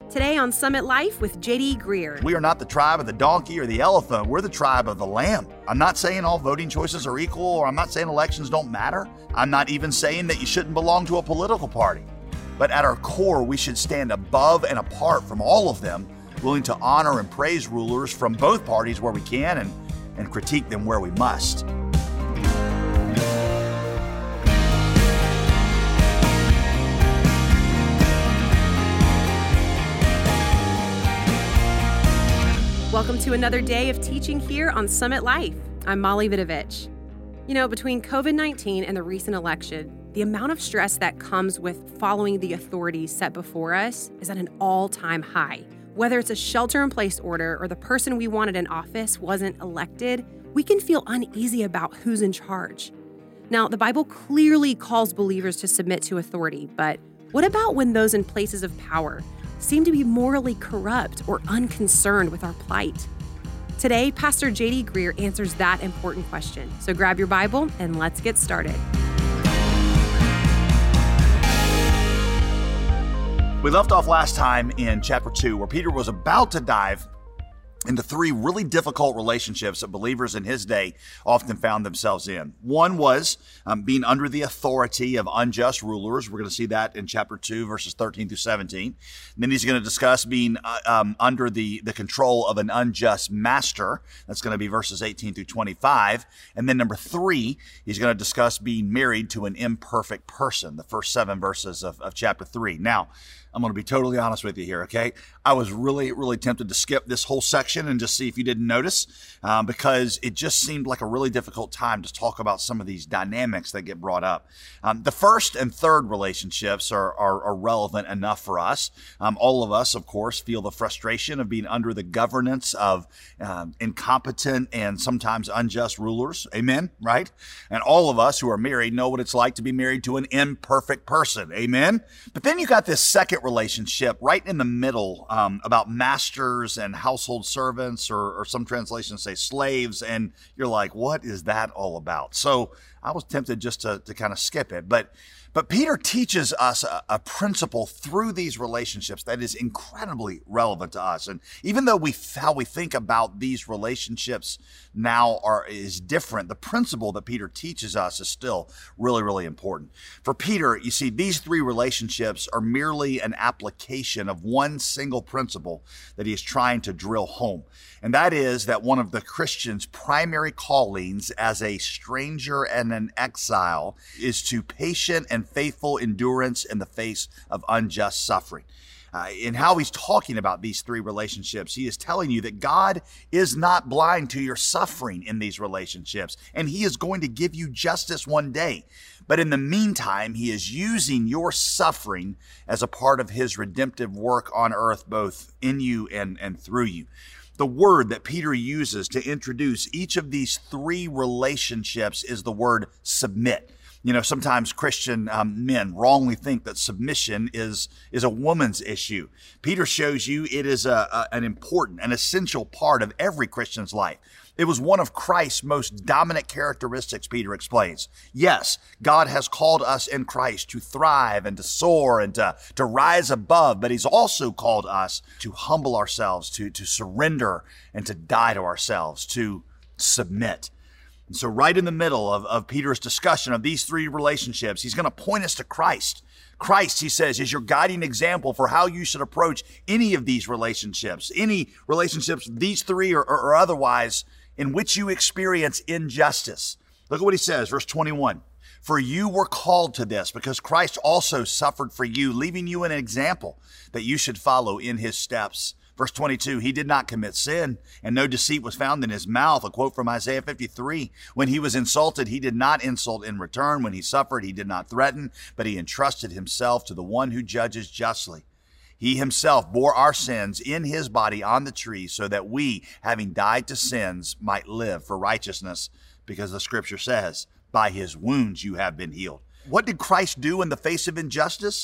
Today on Summit Life with J.D. Greear. We are not the tribe of the donkey or the elephant. We're the tribe of the lamb. I'm not saying all voting choices are equal, or I'm not saying elections don't matter. I'm not even saying that you shouldn't belong to a political party. But at our core, we should stand above and apart from all of them, willing to honor and praise rulers from both parties where we can and critique them where we must. Welcome to another day of teaching here on Summit Life. I'm Molly Vidovich. You know, between COVID-19 and the recent election, the amount of stress that comes with following the authorities set before us is at an all-time high. Whether it's a shelter-in-place order or the person we wanted in office wasn't elected, we can feel uneasy about who's in charge. Now, the Bible clearly calls believers to submit to authority, but what about when those in places of power seem to be morally corrupt or unconcerned with our plight? Today, Pastor J.D. Greear answers that important question. So grab your Bible and let's get started. We left off last time in chapter 2, where Peter was about to dive into three really difficult relationships that believers in his day often found themselves in. One was being under the authority of unjust rulers. We're going to see that in chapter 2, verses 13 through 17. And then he's going to discuss being under the control of an unjust master. That's going to be verses 18 through 25. And then number 3, he's going to discuss being married to an imperfect person, the first 7 verses of chapter 3. Now, I'm going to be totally honest with you here, okay? I was really, really tempted to skip this whole section and just see if you didn't notice, because it just seemed like a really difficult time to talk about some of these dynamics that get brought up. The first and third relationships are relevant enough for us. All of us, of course, feel the frustration of being under the governance of incompetent and sometimes unjust rulers. Amen, right? And all of us who are married know what it's like to be married to an imperfect person. Amen? But then you got this second relationship right in the middle about masters and household servants, or some translations say slaves, and you're like, what is that all about? So I was tempted just to kind of skip it, but Peter teaches us a principle through these relationships that is incredibly relevant to us. And even though how we think about these relationships now is different, the principle that Peter teaches us is still really, really important. For Peter, you see, these 3 relationships are merely an application of one single principle that he is trying to drill home. And that is that one of the Christian's primary callings as a stranger and an exile is to patient and faithful endurance in the face of unjust suffering. In how he's talking about these 3 relationships, he is telling you that God is not blind to your suffering in these relationships, and he is going to give you justice one day. But in the meantime, he is using your suffering as a part of his redemptive work on earth, both in you and through you. The word that Peter uses to introduce each of these 3 relationships is the word submit. You know, sometimes Christian men wrongly think that submission is a woman's issue. Peter shows you it is an important, an essential part of every Christian's life. It was one of Christ's most dominant characteristics, Peter explains. Yes, God has called us in Christ to thrive and to soar and to rise above, but he's also called us to humble ourselves, to surrender and to die to ourselves, to submit. And so right in the middle of Peter's discussion of these 3 relationships, he's going to point us to Christ. Christ, he says, is your guiding example for how you should approach any of these relationships, these 3 or otherwise, in which you experience injustice. Look at what he says, verse 21. For you were called to this, because Christ also suffered for you, leaving you an example that you should follow in his steps. Verse 22, he did not commit sin, and no deceit was found in his mouth. A quote from Isaiah 53. When he was insulted, he did not insult in return. When he suffered, he did not threaten, but he entrusted himself to the one who judges justly. He himself bore our sins in his body on the tree, so that we, having died to sins, might live for righteousness, because the scripture says, by his wounds you have been healed. What did Christ do in the face of injustice?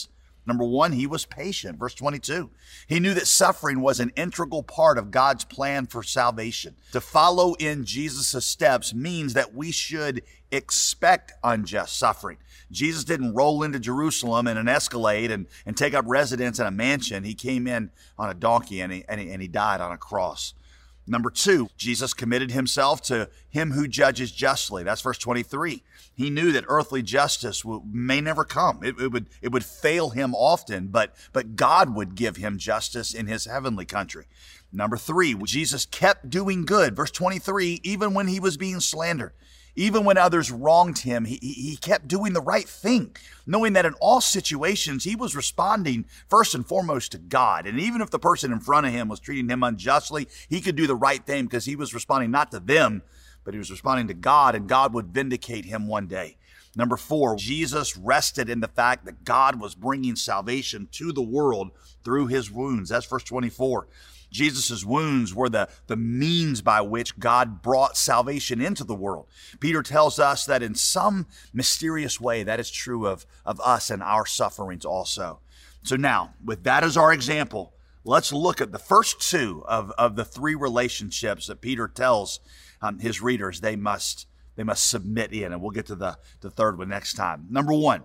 Number one, he was patient. Verse 22, he knew that suffering was an integral part of God's plan for salvation. To follow in Jesus' steps means that we should expect unjust suffering. Jesus didn't roll into Jerusalem in an Escalade and take up residence in a mansion. He came in on a donkey and he died on a cross. Number two, Jesus committed himself to him who judges justly. That's verse 23. He knew that earthly justice may never come. It would fail him often, but God would give him justice in his heavenly country. Number three, Jesus kept doing good. Verse 23, even when he was being slandered, even when others wronged him, he kept doing the right thing, knowing that in all situations, he was responding first and foremost to God. And even if the person in front of him was treating him unjustly, he could do the right thing because he was responding not to them, but he was responding to God, and God would vindicate him one day. Number four, Jesus rested in the fact that God was bringing salvation to the world through his wounds. That's verse 24. Jesus' wounds were the means by which God brought salvation into the world. Peter tells us that in some mysterious way that is true of us and our sufferings also. So now, with that as our example, let's look at the first two of the three relationships that Peter tells his readers they must submit in, and we'll get to the third one next time. Number one,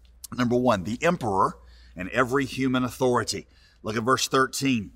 the emperor and every human authority. Look at verse 13.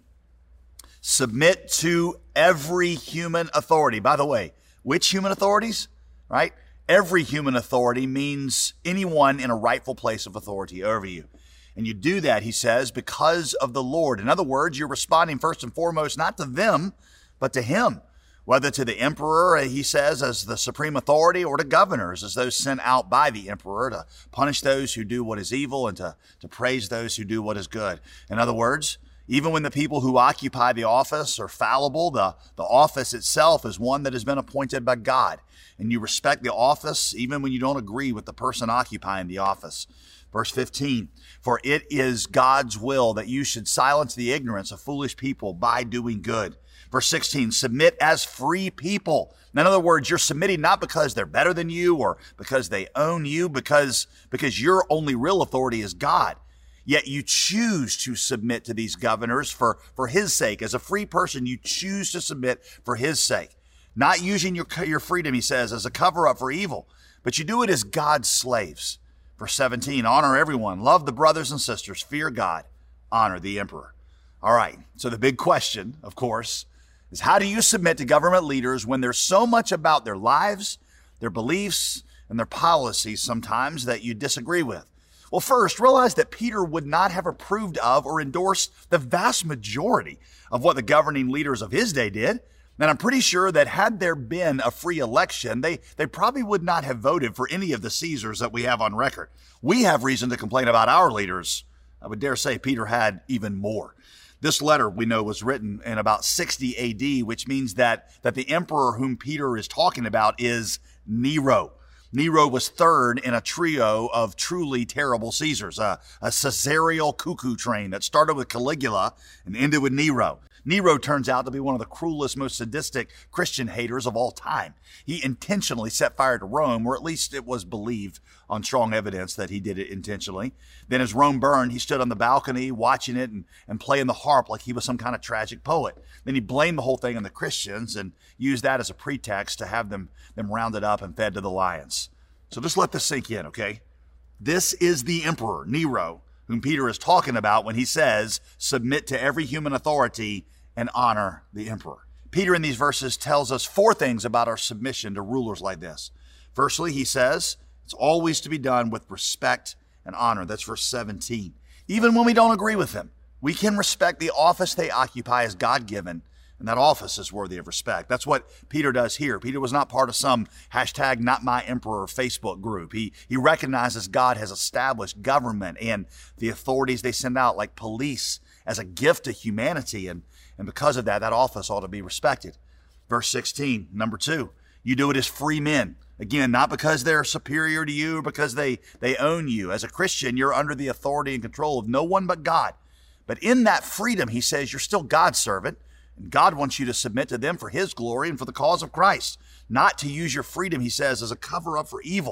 Submit to every human authority. By the way, which human authorities? Right? Every human authority means anyone in a rightful place of authority over you. And you do that, he says, because of the Lord. In other words, you're responding first and foremost not to them, but to him. Whether to the emperor, he says, as the supreme authority, or to governors, as those sent out by the emperor to punish those who do what is evil and to praise those who do what is good. In other words, even when the people who occupy the office are fallible, the office itself is one that has been appointed by God. And you respect the office even when you don't agree with the person occupying the office. Verse 15, for it is God's will that you should silence the ignorance of foolish people by doing good. Verse 16, submit as free people. In other words, you're submitting not because they're better than you or because they own you, because your only real authority is God. Yet you choose to submit to these governors for his sake. As a free person, you choose to submit for his sake. Not using your freedom, he says, as a cover-up for evil, but you do it as God's slaves. Verse 17, honor everyone, love the brothers and sisters, fear God, honor the emperor. All right, so the big question, of course, is how do you submit to government leaders when there's so much about their lives, their beliefs, and their policies sometimes that you disagree with? Well, first, realize that Peter would not have approved of or endorsed the vast majority of what the governing leaders of his day did. And I'm pretty sure that had there been a free election, they probably would not have voted for any of the Caesars that we have on record. We have reason to complain about our leaders. I would dare say Peter had even more. This letter, we know, was written in about 60 AD, which means that the emperor whom Peter is talking about is Nero. Nero was third in a trio of truly terrible Caesars, a Caesarial cuckoo train that started with Caligula and ended with Nero. Nero turns out to be one of the cruelest, most sadistic Christian haters of all time. He intentionally set fire to Rome, or at least it was believed on strong evidence that he did it intentionally. Then as Rome burned, he stood on the balcony watching it and playing the harp like he was some kind of tragic poet. Then he blamed the whole thing on the Christians and used that as a pretext to have them rounded up and fed to the lions. So just let this sink in, okay? This is the emperor, Nero, whom Peter is talking about when he says, submit to every human authority and honor the emperor. Peter in these verses tells us four things about our submission to rulers like this. Firstly, he says, it's always to be done with respect and honor. That's verse 17. Even when we don't agree with them, we can respect the office they occupy as God-given, and that office is worthy of respect. That's what Peter does here. Peter was not part of some #NotMyEmperor Facebook group. He recognizes God has established government and the authorities they send out, like police, as a gift to humanity, and because of that office ought to be respected. Verse 16, number 2, you do it as free men. Again, not because they're superior to you or because they own you. As a Christian, you're under the authority and control of no one but God. But in that freedom, he says, you're still God's servant, and God wants you to submit to them for his glory and for the cause of Christ. Not to use your freedom, he says, as a cover-up for evil,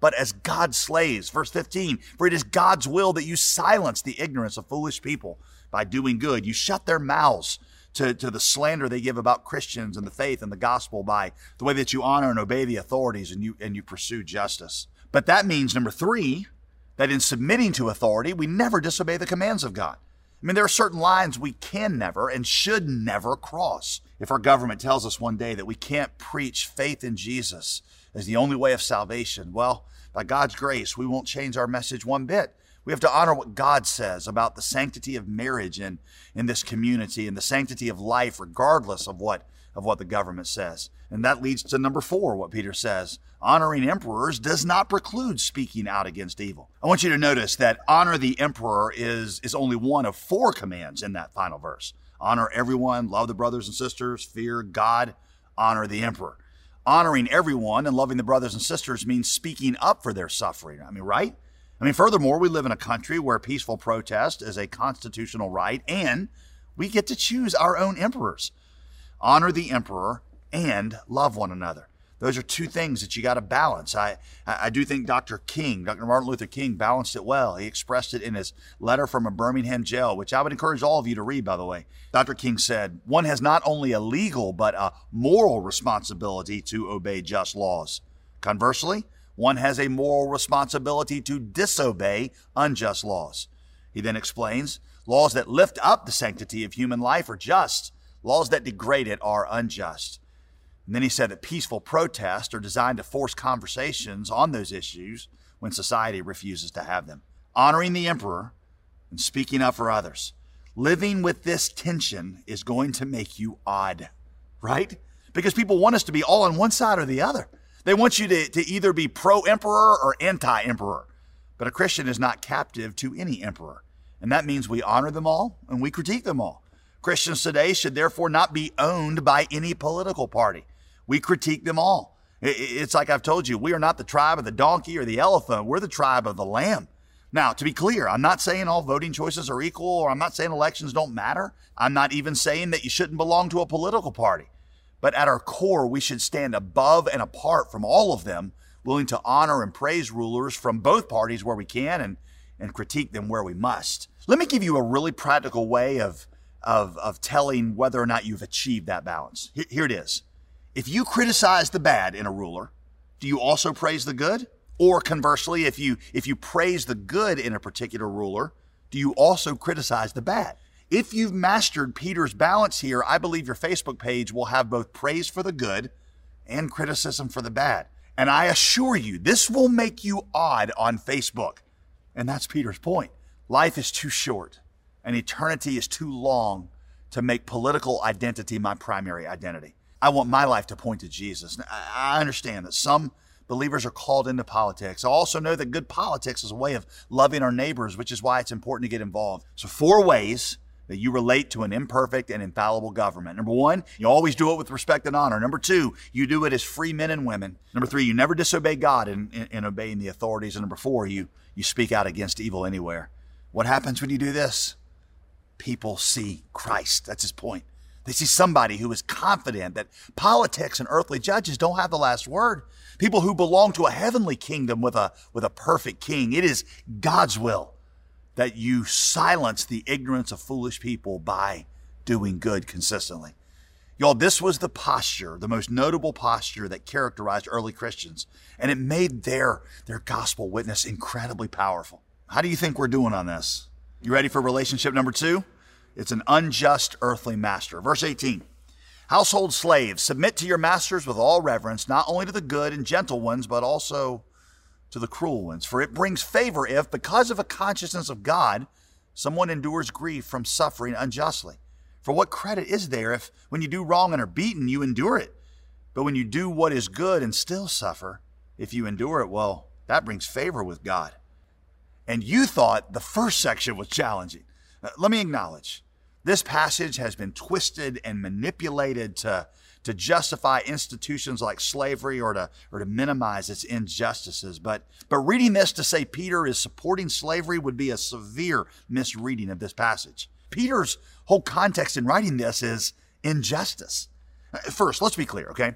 but as God's slaves. Verse 15, for it is God's will that you silence the ignorance of foolish people by doing good. You shut their mouths to the slander they give about Christians and the faith and the gospel by the way that you honor and obey the authorities and you pursue justice. But that means, number 3, that in submitting to authority, we never disobey the commands of God. I mean, there are certain lines we can never and should never cross. If our government tells us one day that we can't preach faith in Jesus as the only way of salvation, well, by God's grace, we won't change our message one bit. We have to honor what God says about the sanctity of marriage in this community and the sanctity of life, regardless of what the government says. And that leads to number 4, what Peter says. Honoring emperors does not preclude speaking out against evil. I want you to notice that honor the emperor is only one of 4 commands in that final verse. Honor everyone, love the brothers and sisters, fear God, honor the emperor. Honoring everyone and loving the brothers and sisters means speaking up for their suffering. I mean, right? Furthermore, we live in a country where peaceful protest is a constitutional right, and we get to choose our own emperors. Honor the emperor and love one another. Those are 2 things that you got to balance. I do think Dr. Martin Luther King balanced it well. He expressed it in his letter from a Birmingham jail, which I would encourage all of you to read, by the way. Dr. King said, one has not only a legal but a moral responsibility to obey just laws. Conversely, one has a moral responsibility to disobey unjust laws. He then explains, laws that lift up the sanctity of human life are just. Laws that degrade it are unjust. And then he said that peaceful protests are designed to force conversations on those issues when society refuses to have them. Honoring the emperor and speaking up for others. Living with this tension is going to make you odd, right? Because people want us to be all on one side or the other. They want you to either be pro-emperor or anti-emperor. But a Christian is not captive to any emperor. And that means we honor them all and we critique them all. Christians today should therefore not be owned by any political party. We critique them all. It's like I've told you, we are not the tribe of the donkey or the elephant. We're the tribe of the lamb. Now, to be clear, I'm not saying all voting choices are equal, or I'm not saying elections don't matter. I'm not even saying that you shouldn't belong to a political party. But at our core, we should stand above and apart from all of them, willing to honor and praise rulers from both parties where we can and critique them where we must. Let me give you a really practical way of telling whether or not you've achieved that balance. Here it is. If you criticize the bad in a ruler, do you also praise the good? Or conversely, if you praise the good in a particular ruler, do you also criticize the bad? If you've mastered Peter's balance here, I believe your Facebook page will have both praise for the good and criticism for the bad. And I assure you, this will make you odd on Facebook. And that's Peter's point. Life is too short and eternity is too long to make political identity my primary identity. I want my life to point to Jesus. I understand that some believers are called into politics. I also know that good politics is a way of loving our neighbors, which is why it's important to get involved. So 4 ways that you relate to an imperfect and infallible government. Number 1, you always do it with respect and honor. Number 2, you do it as free men and women. Number 3, you never disobey God in obeying the authorities. And number 4, you speak out against evil anywhere. What happens when you do this? People see Christ. That's his point. They see somebody who is confident that politics and earthly judges don't have the last word. People who belong to a heavenly kingdom with a perfect king. It is God's will that you silence the ignorance of foolish people by doing good consistently. Y'all, this was the posture, the most notable posture that characterized early Christians, and it made their gospel witness incredibly powerful. How do you think we're doing on this? You ready for relationship number 2? It's an unjust earthly master. Verse 18, household slaves, submit to your masters with all reverence, not only to the good and gentle ones, but also to the cruel ones. For it brings favor if, because of a consciousness of God, someone endures grief from suffering unjustly. For what credit is there if, when you do wrong and are beaten, you endure it? But when you do what is good and still suffer, if you endure it, well, that brings favor with God. And you thought the first section was challenging. Let me acknowledge, this passage has been twisted and manipulated to justify institutions like slavery or to minimize its injustices. But reading this to say Peter is supporting slavery would be a severe misreading of this passage. Peter's whole context in writing this is injustice. First, let's be clear, okay?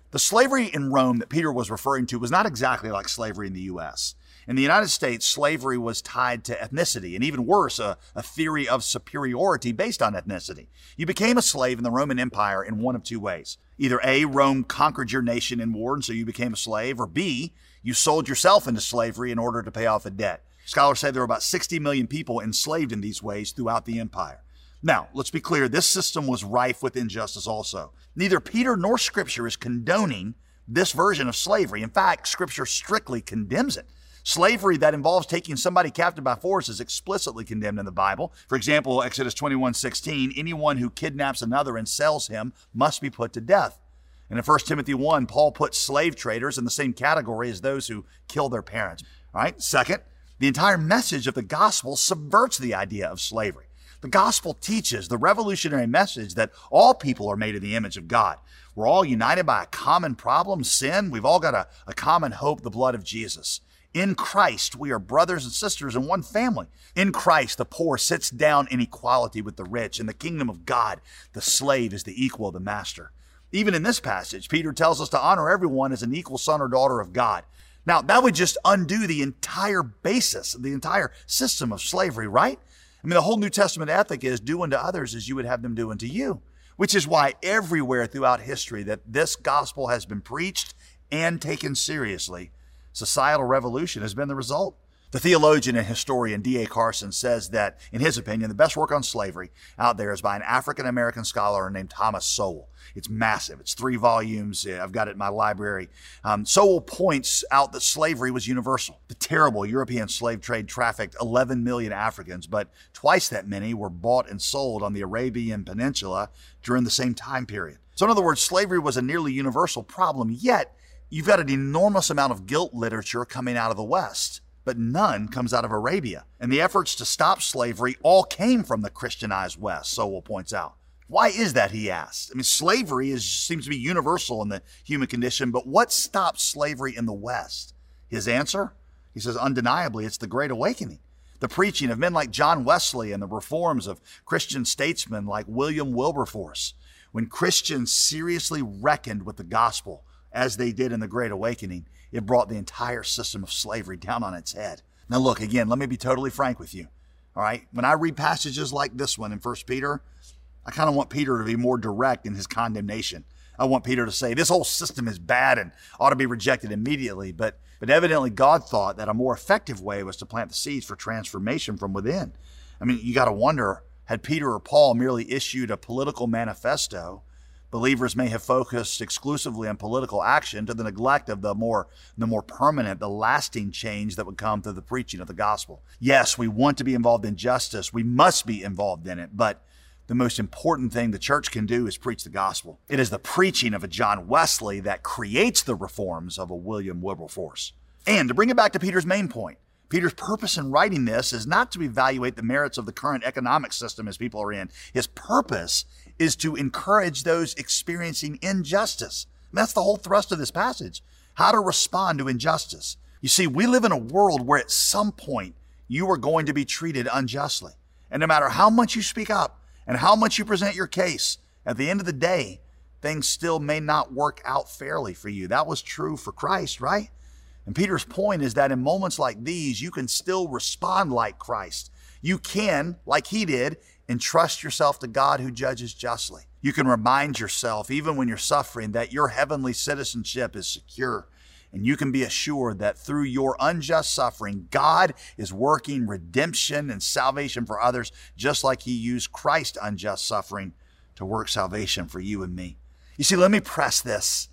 The slavery in Rome that Peter was referring to was not exactly like slavery in the U.S. In the United States, slavery was tied to ethnicity, and even worse, a theory of superiority based on ethnicity. You became a slave in the Roman Empire in one of two ways. Either A, Rome conquered your nation in war, and so you became a slave, or B, you sold yourself into slavery in order to pay off a debt. Scholars say there were about 60 million people enslaved in these ways throughout the empire. Now, let's be clear, this system was rife with injustice also. Neither Peter nor Scripture is condoning this version of slavery. In fact, Scripture strictly condemns it. Slavery that involves taking somebody captive by force is explicitly condemned in the Bible. For example, Exodus 21:16, anyone who kidnaps another and sells him must be put to death. And in 1 Timothy 1, Paul puts slave traders in the same category as those who kill their parents. All right. Second, the entire message of the gospel subverts the idea of slavery. The gospel teaches the revolutionary message that all people are made in the image of God. We're all united by a common problem, sin. We've all got a common hope, the blood of Jesus. In Christ, we are brothers and sisters in one family. In Christ, the poor sits down in equality with the rich. In the kingdom of God, the slave is the equal of the master. Even in this passage, Peter tells us to honor everyone as an equal son or daughter of God. Now, that would just undo the entire basis, the entire system of slavery, right? I mean, the whole New Testament ethic is do unto others as you would have them do unto you, which is why everywhere throughout history that this gospel has been preached and taken seriously, societal revolution has been the result. The theologian and historian D.A. Carson says that, in his opinion, the best work on slavery out there is by an African-American scholar named Thomas Sowell. It's massive. It's 3 volumes. I've got it in my library. Sowell points out that slavery was universal. The terrible European slave trade trafficked 11 million Africans, but twice that many were bought and sold on the Arabian Peninsula during the same time period. So in other words, slavery was a nearly universal problem, yet you've got an enormous amount of guilt literature coming out of the West, but none comes out of Arabia. And the efforts to stop slavery all came from the Christianized West, Sowell points out. Why is that, he asks? I mean, slavery seems to be universal in the human condition, but what stopped slavery in the West? His answer? He says, undeniably, it's the Great Awakening. The preaching of men like John Wesley and the reforms of Christian statesmen like William Wilberforce. When Christians seriously reckoned with the gospel, as they did in the Great Awakening, it brought the entire system of slavery down on its head. Now look, again, let me be totally frank with you. All right, when I read passages like this one in 1 Peter, I kind of want Peter to be more direct in his condemnation. I want Peter to say, this whole system is bad and ought to be rejected immediately. But evidently God thought that a more effective way was to plant the seeds for transformation from within. I mean, you got to wonder, had Peter or Paul merely issued a political manifesto, believers may have focused exclusively on political action to the neglect of the more permanent, the lasting change that would come through the preaching of the gospel. Yes, we want to be involved in justice. We must be involved in it. But the most important thing the church can do is preach the gospel. It is the preaching of a John Wesley that creates the reforms of a William Wilberforce. And to bring it back to Peter's main point, Peter's purpose in writing this is not to evaluate the merits of the current economic system as people are in. His purpose is to encourage those experiencing injustice. And that's the whole thrust of this passage, how to respond to injustice. You see, we live in a world where at some point you are going to be treated unjustly. And no matter how much you speak up and how much you present your case, at the end of the day, things still may not work out fairly for you. That was true for Christ, right? And Peter's point is that in moments like these, you can still respond like Christ. You can, like he did, entrust yourself to God who judges justly. You can remind yourself, even when you're suffering, that your heavenly citizenship is secure. And you can be assured that through your unjust suffering, God is working redemption and salvation for others, just like he used Christ's unjust suffering to work salvation for you and me. You see, let me press this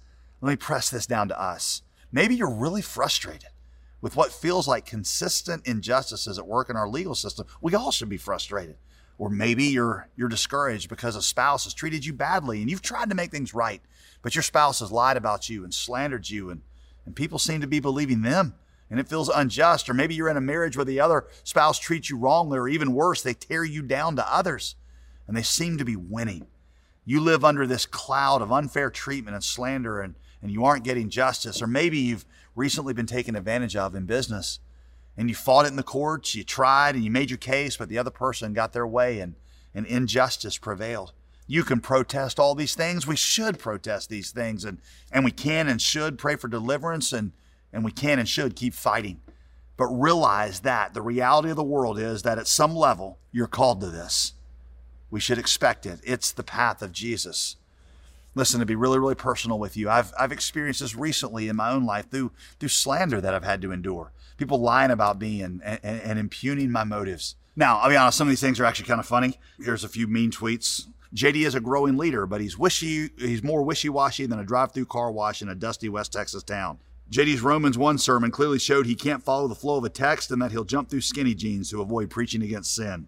down to us. Maybe you're really frustrated with what feels like consistent injustices at work in our legal system. We all should be frustrated. Or maybe you're discouraged because a spouse has treated you badly and you've tried to make things right, but your spouse has lied about you and slandered you, and people seem to be believing them, and it feels unjust. Or maybe you're in a marriage where the other spouse treats you wrongly, or even worse, they tear you down to others, and they seem to be winning. You live under this cloud of unfair treatment and slander, and you aren't getting justice. Or maybe you've recently been taken advantage of in business, and you fought it in the courts, you tried, and you made your case, but the other person got their way, and injustice prevailed. You can protest all these things. We should protest these things, and we can and should pray for deliverance, and we can and should keep fighting. But realize that the reality of the world is that at some level, you're called to this. We should expect it. It's the path of Jesus. Listen, to be really, really personal with you, I've experienced this recently in my own life through slander that I've had to endure. People lying about me and impugning my motives. Now, I'll be honest, some of these things are actually kind of funny. Here's a few mean tweets. JD is a growing leader, but he's more wishy-washy than a drive-through car wash in a dusty West Texas town. JD's Romans 1 sermon clearly showed he can't follow the flow of a text and that he'll jump through skinny jeans to avoid preaching against sin.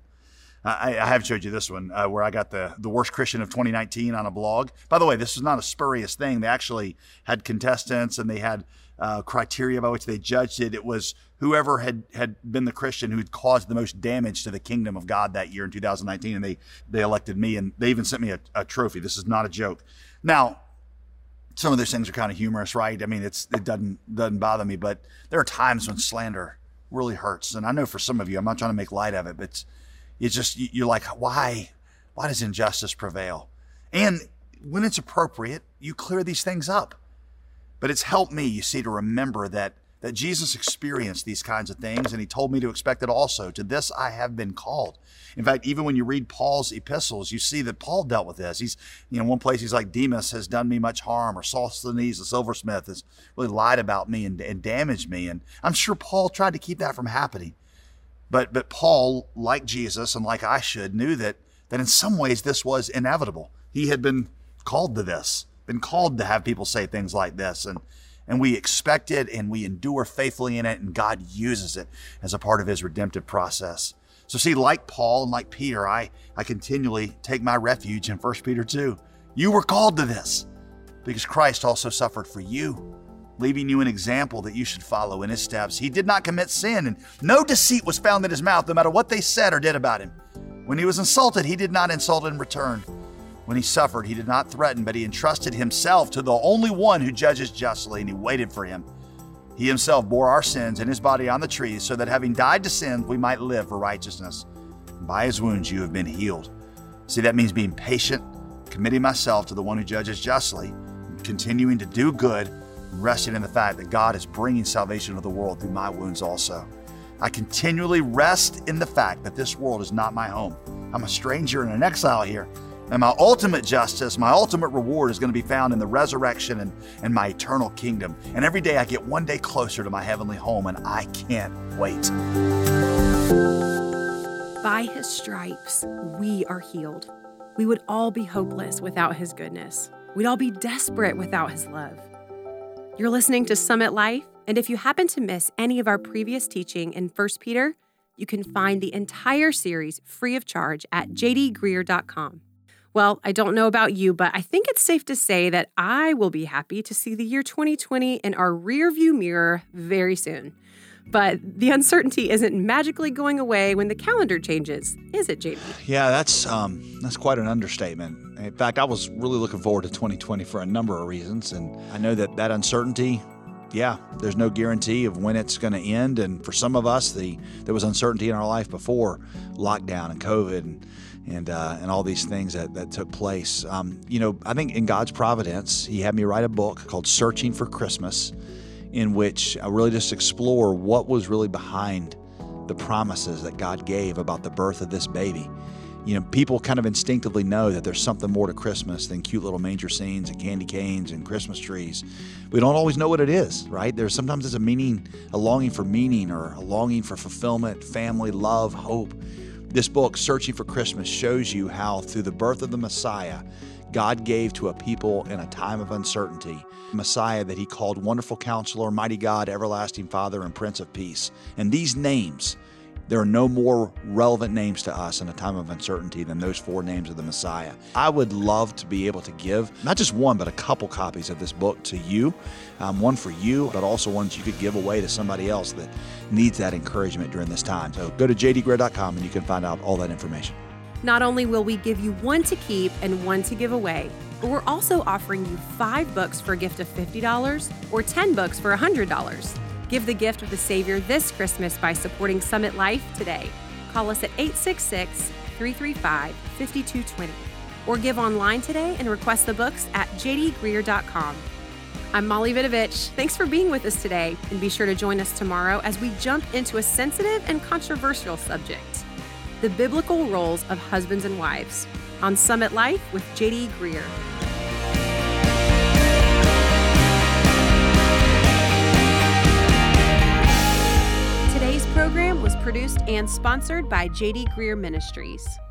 I have showed you this one where I got the worst Christian of 2019 on a blog. By the way, this is not a spurious thing. They actually had contestants and they had criteria by which they judged it. It was whoever had been the Christian who had caused the most damage to the kingdom of God that year in 2019, and they elected me, and they even sent me a trophy. This is not a joke. Now, some of those things are kind of humorous, right? I mean, it doesn't bother me, but there are times when slander really hurts, and I know for some of you, I'm not trying to make light of it, but you're like, why does injustice prevail? And when it's appropriate, you clear these things up. But it's helped me, you see, to remember that Jesus experienced these kinds of things, and he told me to expect it also. To this I have been called. In fact, even when you read Paul's epistles, you see that Paul dealt with this. He's, one place he's like, Demas has done me much harm, or Sosthenes, the silversmith, has really lied about me and damaged me. And I'm sure Paul tried to keep that from happening. But Paul, like Jesus and like I should, knew that in some ways this was inevitable. He had been called to this. Been called to have people say things like this, and we expect it and we endure faithfully in it, and God uses it as a part of his redemptive process. So see, like Paul and like Peter, I continually take my refuge in 1 Peter 2. You were called to this because Christ also suffered for you, leaving you an example that you should follow in his steps. He did not commit sin, and no deceit was found in his mouth, no matter what they said or did about him. When he was insulted, he did not insult in return. When he suffered, he did not threaten, but he entrusted himself to the only one who judges justly, and he waited for him. He himself bore our sins in his body on the tree, so that having died to sins, we might live for righteousness. And by his wounds you have been healed. See, that means being patient, committing myself to the one who judges justly, and continuing to do good, and resting in the fact that God is bringing salvation to the world through my wounds also. I continually rest in the fact that this world is not my home. I'm a stranger and an exile here. And my ultimate justice, my ultimate reward is going to be found in the resurrection and my eternal kingdom. And every day I get one day closer to my heavenly home, and I can't wait. By his stripes, we are healed. We would all be hopeless without his goodness. We'd all be desperate without his love. You're listening to Summit Life, and if you happen to miss any of our previous teaching in 1 Peter, you can find the entire series free of charge at jdgreer.com. Well, I don't know about you, but I think it's safe to say that I will be happy to see the year 2020 in our rearview mirror very soon. But the uncertainty isn't magically going away when the calendar changes, is it, JD? Yeah, that's quite an understatement. In fact, I was really looking forward to 2020 for a number of reasons, and I know that uncertainty, there's no guarantee of when it's going to end. And for some of us, there was uncertainty in our life before lockdown and COVID and all these things that took place. I think in God's providence, he had me write a book called Searching for Christmas, in which I really just explore what was really behind the promises that God gave about the birth of this baby. People kind of instinctively know that there's something more to Christmas than cute little manger scenes and candy canes and Christmas trees. We don't always know what it is, right? Sometimes it's a longing for meaning, or a longing for fulfillment, family, love, hope. This book, Searching for Christmas, shows you how through the birth of the Messiah, God gave to a people in a time of uncertainty, Messiah that he called Wonderful Counselor, Mighty God, Everlasting Father, and Prince of Peace. And these names, there are no more relevant names to us in a time of uncertainty than those four names of the Messiah. I would love to be able to give not just one, but a couple copies of this book to you. One for you, but also ones you could give away to somebody else that needs that encouragement during this time. So go to jdgreer.com and you can find out all that information. Not only will we give you one to keep and one to give away, but we're also offering you 5 books for a gift of $50 or 10 books for $100. Give the gift of the Savior this Christmas by supporting Summit Life today. Call us at 866-335-5220. or give online today and request the books at jdgreer.com. I'm Molly Vidovich. Thanks for being with us today, and be sure to join us tomorrow as we jump into a sensitive and controversial subject: the biblical roles of husbands and wives, on Summit Life with J.D. Greer. Today's program was produced and sponsored by J.D. Greer Ministries.